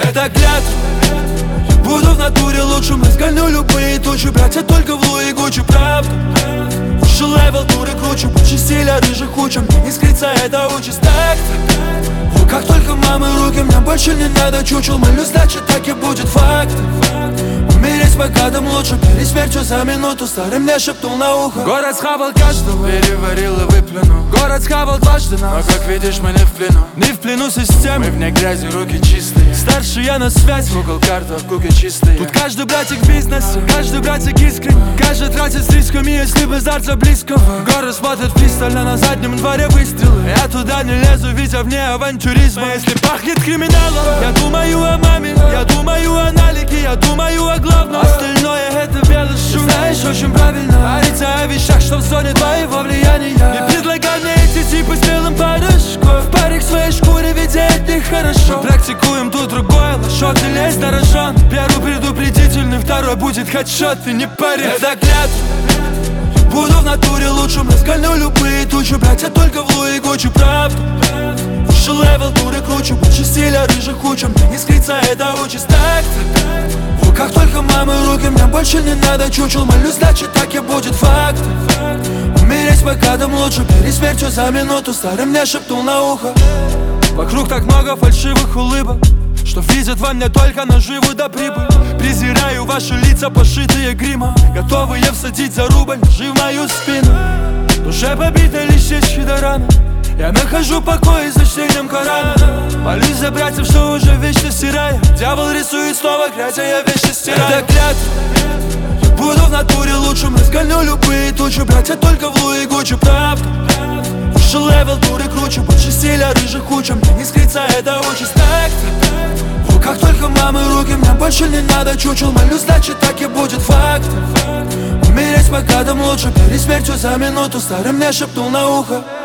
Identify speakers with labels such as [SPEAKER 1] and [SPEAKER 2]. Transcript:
[SPEAKER 1] Это клятва. Буду в натуре лучшим, разгоню любые тучи. Братья только в Луи Гуччи, правда. Выше левел, туры круче, больше стиля рыжих куча. Мне не скрыться, это участь так. Как только мамы руки, мне больше не надо чучел. Молюсь, значит так и будет факт. Умереть богатым лучше, перед смертью за минуту. Старый мне шептал на ухо. Город схавал каждого, переварил и выплюнул. Город схавал дважды нас, но как видишь мы не в плену. Не в плену системы, мы вне грязи, руки чистые. Старше я на связь, в угол карта, в куке чистые. Тут каждый братик в бизнесе, каждый братик искренний. Каждый тратит с рисками, если без дарца близкого. Город смотрит пристально, на заднем дворе выстрелы. Я туда не лезу, видя вне авантюризма. Если пахнет криминалом, я думаю о маме, я думаю о налике, я думаю о главном. Остальное это белый шум. Знаешь, очень правильно говорить о вещах, что в зоне твоего влияния. Не предлагай мне эти типы с белым порошком. В паре к своей шкуре, ведь это нехорошо. Мы практикуем тут другое, лошок не лезь на рожон. Первый предупредительный, второй будет хедшот, ты не парень. Это клятва. Буду в натуре лучшим, разгоню любые тучи. Братья только в Луи Гуччи, правда. Выше левел, туры круче, больше стиля рыжих куча. Мне не скрыться, это участь так. Как только мамы руки, мне больше не надо чучел. Молюсь, значит так и будет факт. Умереть богатым лучше, перед смертью за минуту. Старый мне шептал на ухо. Вокруг так много фальшивых улыбок, что видят во мне только наживу да прибыль. Презираю ваши лица, пошитые гримом, готовые всадить за рубль ножи в мою спину. Душа побита лишь щечки до раны. Я нахожу покой за чтением Корана. Молюсь за братьев, что уже вечно стирая. Дьявол рисует снова, глядя, я вечно стираю. Это клятва. Буду в натуре лучшим, разгоню любые тучи. Братья только в Луи Гуччи, правда. Выше левел, туры круче, больше стиля рыжих куча. Мне не скрыться, это участь так. Как только мамы руки, мне больше не надо чучел. Молюсь, значит так и будет факт. Умереть богатым лучше, перед смертью за минуту. Старый мне шептал на ухо.